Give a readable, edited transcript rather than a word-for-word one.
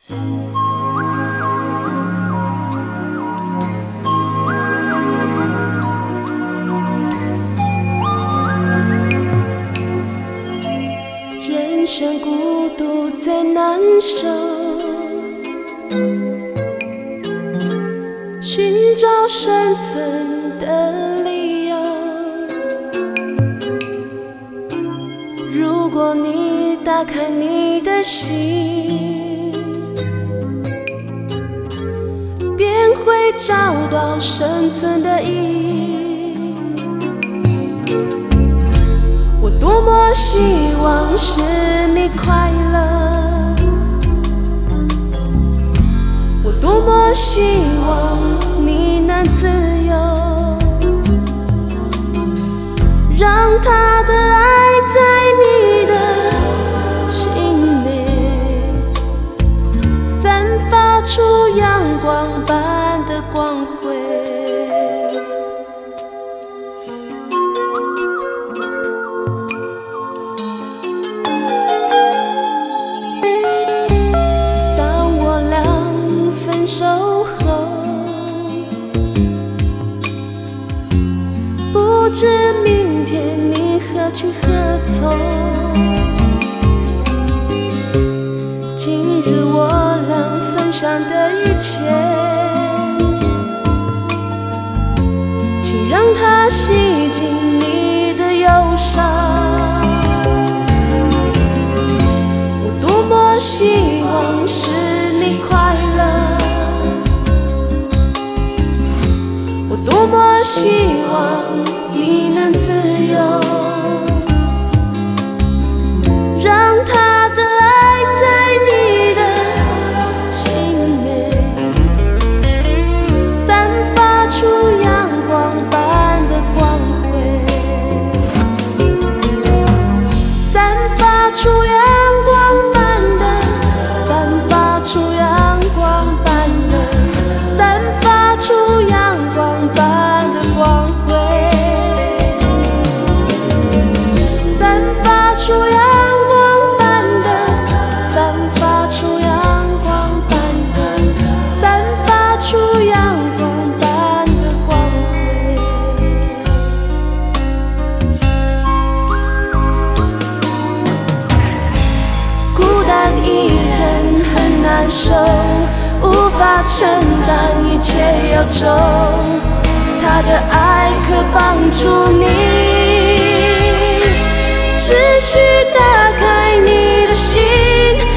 人生孤独最难受，寻找生存的理由。如果你打开你的心，便会找到生存的意义。我多么希望是你快乐，我多么希望你能自由，让他的爱在你的心内散发出阳光般的光辉。当我俩分手后，不知明天你何去何从。今日我俩分享的一切，请让它洗净你的忧伤。我多么希望是你快乐，我多么希望你能自由，让他的爱在你的心内散发出阳光般的光辉，散发出阳光般的，散发出阳光般的，散发出阳光般的光辉，散发出阳光般的，散发出阳光般的，散发出阳光般的光辉。孤单一人很难受，无法承担一切忧愁，他的爱可帮助你，只需打开你的心，